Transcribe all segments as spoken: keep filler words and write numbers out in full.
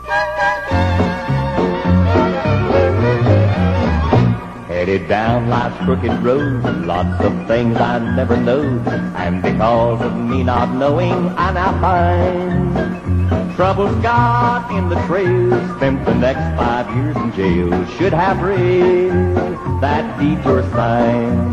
Headed down life's crooked road, lots of things I never knowed, and because of me not knowing, I now find trouble's got in the trail. Spent the next five years in jail. Should have read that detour sign.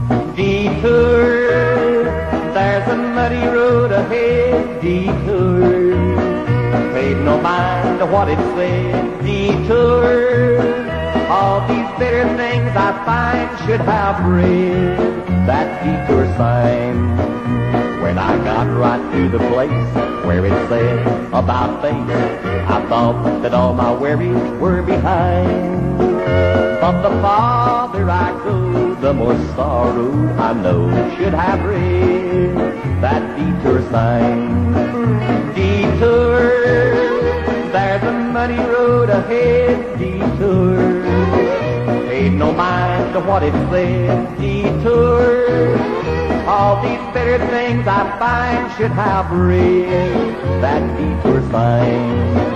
Detour, there's a muddy road ahead. Detour, paid no mind to what it said. Detour, all these bitter things I find. Should have read that detour sign. When I got right to the place where it said about faith, I thought that all my worries were behind. But the farther I go, the more sorrow I know. Should have read that detour sign. Detour, there's a muddy road ahead. Detour, paid no mind to what it said. Detour, all these bitter things I find. Should have read that detour sign.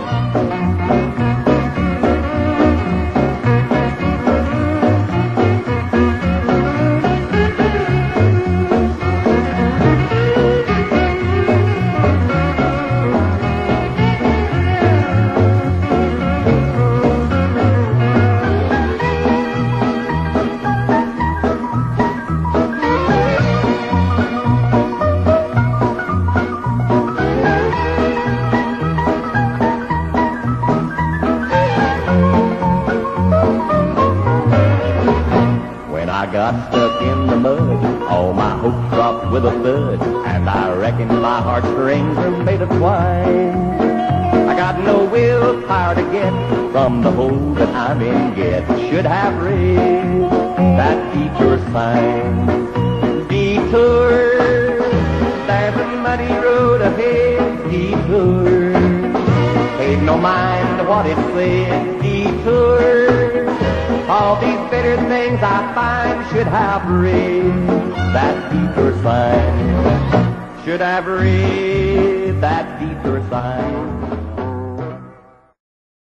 I got stuck in the mud, all my hopes dropped with a thud, and I reckon my heartstrings are made of twine. I got no willpower to get from the hole that I'm in yet. Should have read that detour sign. Detour, there's a muddy road ahead. Detour, paid no mind to what it said. Detour, all these bitter things I find. Should have read that detour sign. Should have read that detour sign.